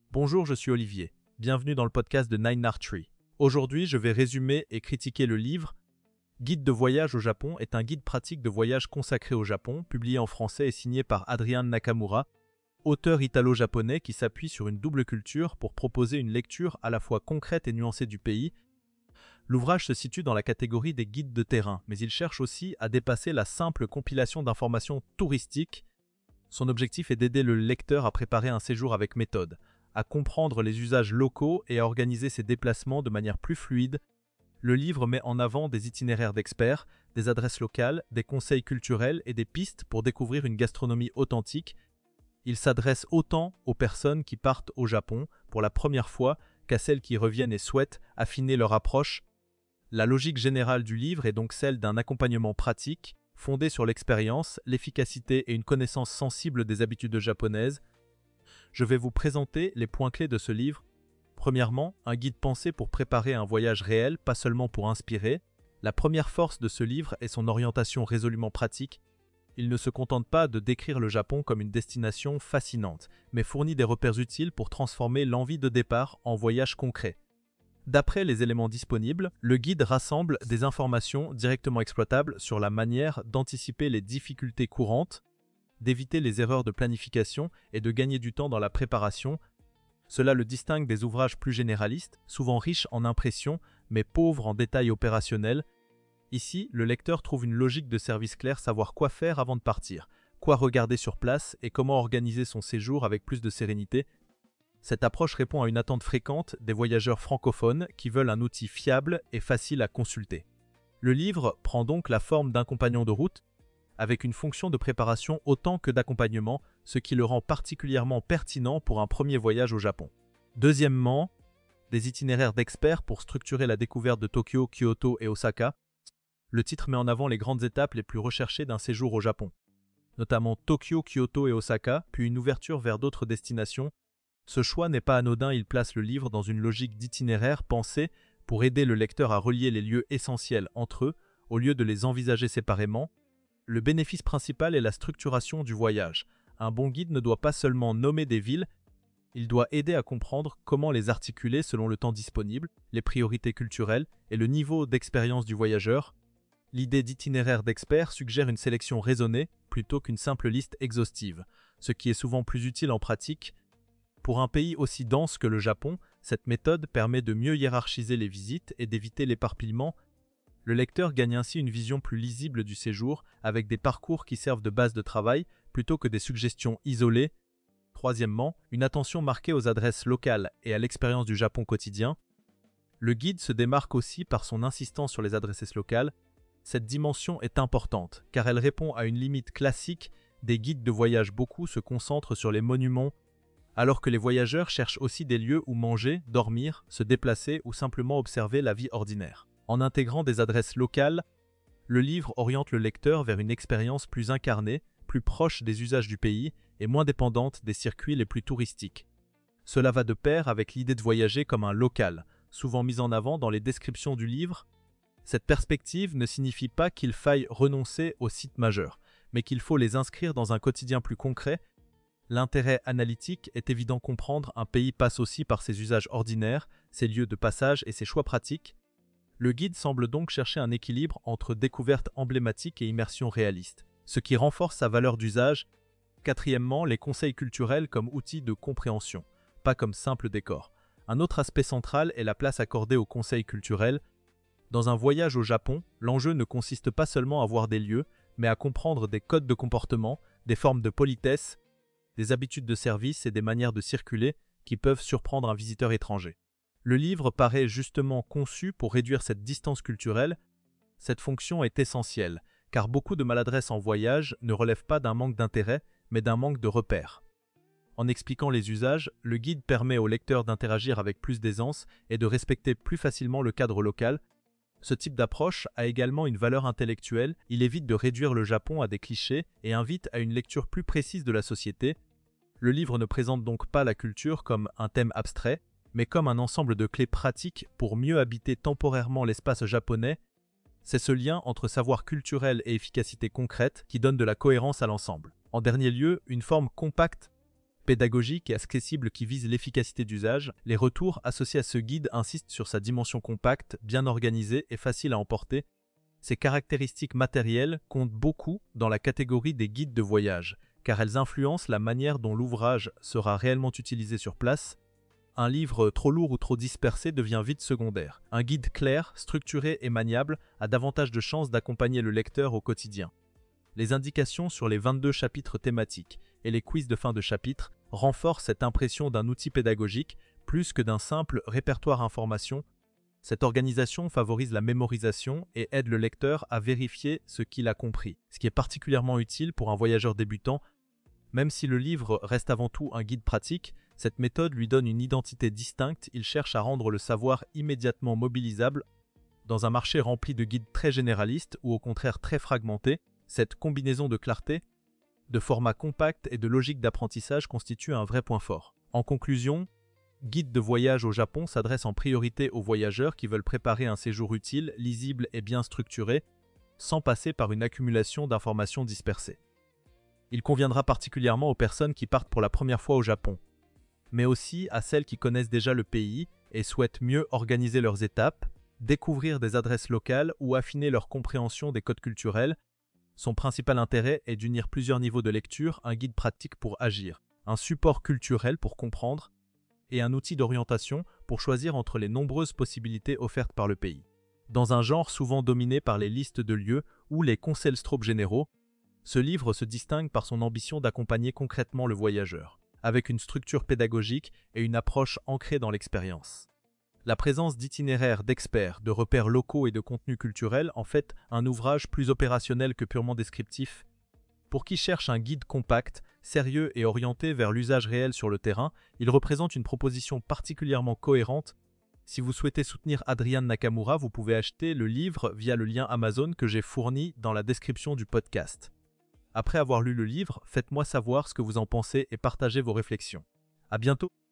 Bonjour, je suis Olivier. Bienvenue dans le podcast de Nine Tree. Aujourd'hui, je vais résumer et critiquer le livre Guide de voyage au Japon est un guide pratique de voyage consacré au Japon, publié en français et signé par Adrian Nakamura, auteur italo-japonais qui s'appuie sur une double culture pour proposer une lecture à la fois concrète et nuancée du pays. L'ouvrage se situe dans la catégorie des guides de terrain, mais il cherche aussi à dépasser la simple compilation d'informations touristiques. Son objectif est d'aider le lecteur à préparer un séjour avec méthode, à comprendre les usages locaux et à organiser ses déplacements de manière plus fluide. Le livre met en avant des itinéraires d'experts, des adresses locales, des conseils culturels et des pistes pour découvrir une gastronomie authentique. Il s'adresse autant aux personnes qui partent au Japon pour la première fois qu'à celles qui reviennent et souhaitent affiner leur approche. La logique générale du livre est donc celle d'un accompagnement pratique, fondé sur l'expérience, l'efficacité et une connaissance sensible des habitudes japonaises. Je vais vous présenter les points clés de ce livre. Premièrement, un guide pensé pour préparer un voyage réel, pas seulement pour inspirer. La première force de ce livre est son orientation résolument pratique. Il ne se contente pas de décrire le Japon comme une destination fascinante, mais fournit des repères utiles pour transformer l'envie de départ en voyage concret. D'après les éléments disponibles, le guide rassemble des informations directement exploitables sur la manière d'anticiper les difficultés courantes, d'éviter les erreurs de planification et de gagner du temps dans la préparation. Cela le distingue des ouvrages plus généralistes, souvent riches en impressions, mais pauvres en détails opérationnels. Ici, le lecteur trouve une logique de service clair, savoir quoi faire avant de partir, quoi regarder sur place et comment organiser son séjour avec plus de sérénité. Cette approche répond à une attente fréquente des voyageurs francophones qui veulent un outil fiable et facile à consulter. Le livre prend donc la forme d'un compagnon de route, avec une fonction de préparation autant que d'accompagnement, ce qui le rend particulièrement pertinent pour un premier voyage au Japon. Deuxièmement, des itinéraires d'experts pour structurer la découverte de Tokyo, Kyoto et Osaka. Le titre met en avant les grandes étapes les plus recherchées d'un séjour au Japon, notamment Tokyo, Kyoto et Osaka, puis une ouverture vers d'autres destinations. Ce choix n'est pas anodin, il place le livre dans une logique d'itinéraire pensée pour aider le lecteur à relier les lieux essentiels entre eux, au lieu de les envisager séparément. Le bénéfice principal est la structuration du voyage. Un bon guide ne doit pas seulement nommer des villes, il doit aider à comprendre comment les articuler selon le temps disponible, les priorités culturelles et le niveau d'expérience du voyageur. L'idée d'itinéraire d'expert suggère une sélection raisonnée plutôt qu'une simple liste exhaustive, ce qui est souvent plus utile en pratique. Pour un pays aussi dense que le Japon, cette méthode permet de mieux hiérarchiser les visites et d'éviter l'éparpillement. Le lecteur gagne ainsi une vision plus lisible du séjour, avec des parcours qui servent de base de travail plutôt que des suggestions isolées. Troisièmement, une attention marquée aux adresses locales et à l'expérience du Japon quotidien. Le guide se démarque aussi par son insistance sur les adresses locales. Cette dimension est importante, car elle répond à une limite classique des guides de voyage. Beaucoup se concentrent sur les monuments, alors que les voyageurs cherchent aussi des lieux où manger, dormir, se déplacer ou simplement observer la vie ordinaire. En intégrant des adresses locales, le livre oriente le lecteur vers une expérience plus incarnée, plus proche des usages du pays et moins dépendante des circuits les plus touristiques. Cela va de pair avec l'idée de voyager comme un local, souvent mise en avant dans les descriptions du livre. Cette perspective ne signifie pas qu'il faille renoncer aux sites majeurs, mais qu'il faut les inscrire dans un quotidien plus concret. L'intérêt analytique est évident, comprendre un pays passe aussi par ses usages ordinaires, ses lieux de passage et ses choix pratiques. Le guide semble donc chercher un équilibre entre découverte emblématique et immersion réaliste, ce qui renforce sa valeur d'usage. Quatrièmement, les conseils culturels comme outil de compréhension, pas comme simple décor. Un autre aspect central est la place accordée aux conseils culturels. Dans un voyage au Japon, l'enjeu ne consiste pas seulement à voir des lieux, mais à comprendre des codes de comportement, des formes de politesse, des habitudes de service et des manières de circuler qui peuvent surprendre un visiteur étranger. Le livre paraît justement conçu pour réduire cette distance culturelle. Cette fonction est essentielle, car beaucoup de maladresse en voyage ne relèvent pas d'un manque d'intérêt, mais d'un manque de repères. En expliquant les usages, le guide permet au lecteur d'interagir avec plus d'aisance et de respecter plus facilement le cadre local. Ce type d'approche a également une valeur intellectuelle, il évite de réduire le Japon à des clichés et invite à une lecture plus précise de la société. Le livre ne présente donc pas la culture comme un thème abstrait, mais comme un ensemble de clés pratiques pour mieux habiter temporairement l'espace japonais. C'est ce lien entre savoir culturel et efficacité concrète qui donne de la cohérence à l'ensemble. En dernier lieu, une forme compacte pédagogique et accessible qui vise l'efficacité d'usage, les retours associés à ce guide insistent sur sa dimension compacte, bien organisée et facile à emporter. Ces caractéristiques matérielles comptent beaucoup dans la catégorie des guides de voyage, car elles influencent la manière dont l'ouvrage sera réellement utilisé sur place. Un livre trop lourd ou trop dispersé devient vite secondaire. Un guide clair, structuré et maniable a davantage de chances d'accompagner le lecteur au quotidien. Les indications sur les 22 chapitres thématiques et les quiz de fin de chapitre renforcent cette impression d'un outil pédagogique plus que d'un simple répertoire information. Cette organisation favorise la mémorisation et aide le lecteur à vérifier ce qu'il a compris, ce qui est particulièrement utile pour un voyageur débutant. Même si le livre reste avant tout un guide pratique, cette méthode lui donne une identité distincte. Il cherche à rendre le savoir immédiatement mobilisable. Dans un marché rempli de guides très généralistes ou au contraire très fragmentés, cette combinaison de clarté, de format compact et de logique d'apprentissage constitue un vrai point fort. En conclusion, Guide de voyage au Japon s'adresse en priorité aux voyageurs qui veulent préparer un séjour utile, lisible et bien structuré, sans passer par une accumulation d'informations dispersées. Il conviendra particulièrement aux personnes qui partent pour la première fois au Japon, mais aussi à celles qui connaissent déjà le pays et souhaitent mieux organiser leurs étapes, découvrir des adresses locales ou affiner leur compréhension des codes culturels. Son principal intérêt est d'unir plusieurs niveaux de lecture, un guide pratique pour agir, un support culturel pour comprendre, et un outil d'orientation pour choisir entre les nombreuses possibilités offertes par le pays. Dans un genre souvent dominé par les listes de lieux ou les conseils généraux, ce livre se distingue par son ambition d'accompagner concrètement le voyageur, avec une structure pédagogique et une approche ancrée dans l'expérience. La présence d'itinéraires, d'experts, de repères locaux et de contenus culturels en fait un ouvrage plus opérationnel que purement descriptif. Pour qui cherche un guide compact, sérieux et orienté vers l'usage réel sur le terrain, il représente une proposition particulièrement cohérente. Si vous souhaitez soutenir Adrian Nakamura, vous pouvez acheter le livre via le lien Amazon que j'ai fourni dans la description du podcast. Après avoir lu le livre, faites-moi savoir ce que vous en pensez et partagez vos réflexions. À bientôt!